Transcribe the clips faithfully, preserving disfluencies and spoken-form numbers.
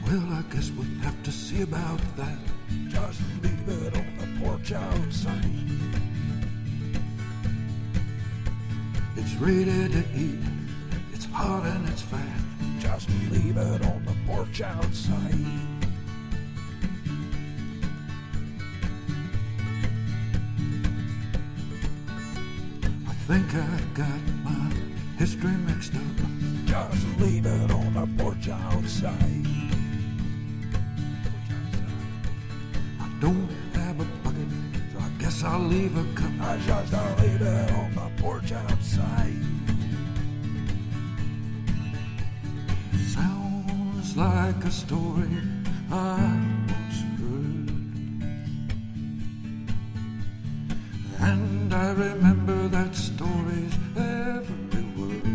Well, I guess we'll have to see about that. Just leave it on the porch outside. It's ready to eat. It's hot and it's fat. Just leave it on the porch outside. I think I got my history mixed up. Just leave it on the porch outside. I don't have a bucket, so I guess I'll leave a cup. I just leave it on the porch outside. Sounds like a story I once heard, and I remember that story's every word.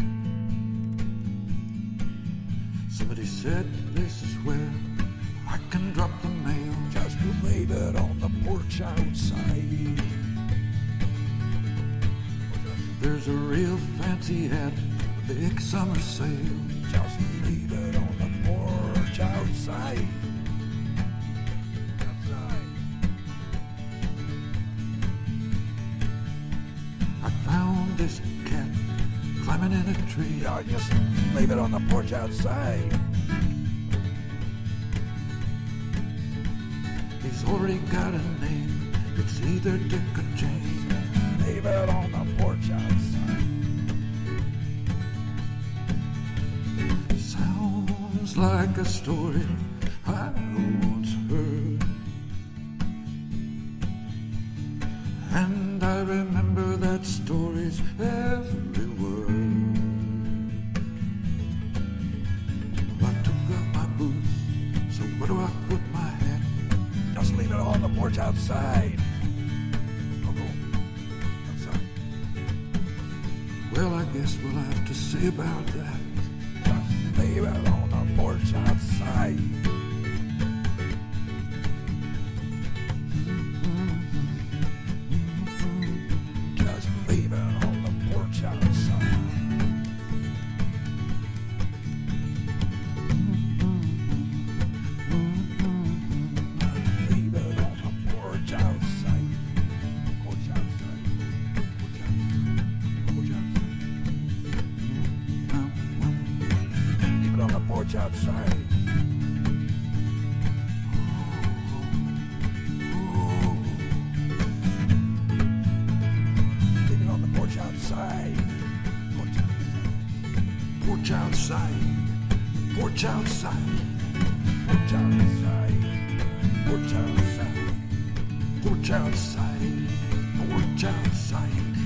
Somebody said this is where I can drop the mail. Just leave it on the porch outside. There's a real fancy hat, a big summer sale. Just leave it on the porch outside. Outside. I found this cat climbing in a tree. Yeah, just leave it on the porch outside. He's already got a name. It's either Dick or Jane. Leave it on the porch outside. Sounds like a story I once heard, and I remember that story's every word. Well, I took off my boots, so where do I put my hat? Just leave it on the porch outside. Oh, go outside. Well, I guess we'll have to see about that. Just leave it on the porch outside. Just leave it on the porch outside. Leave it on the porch outside. Porch outside. Porch outside. Porch outside. Leave it on the porch outside. Leave it on the porch outside. Porch outside. Porch outside, porch outside, Porch outside. Porch outside. porch outside, porch outside.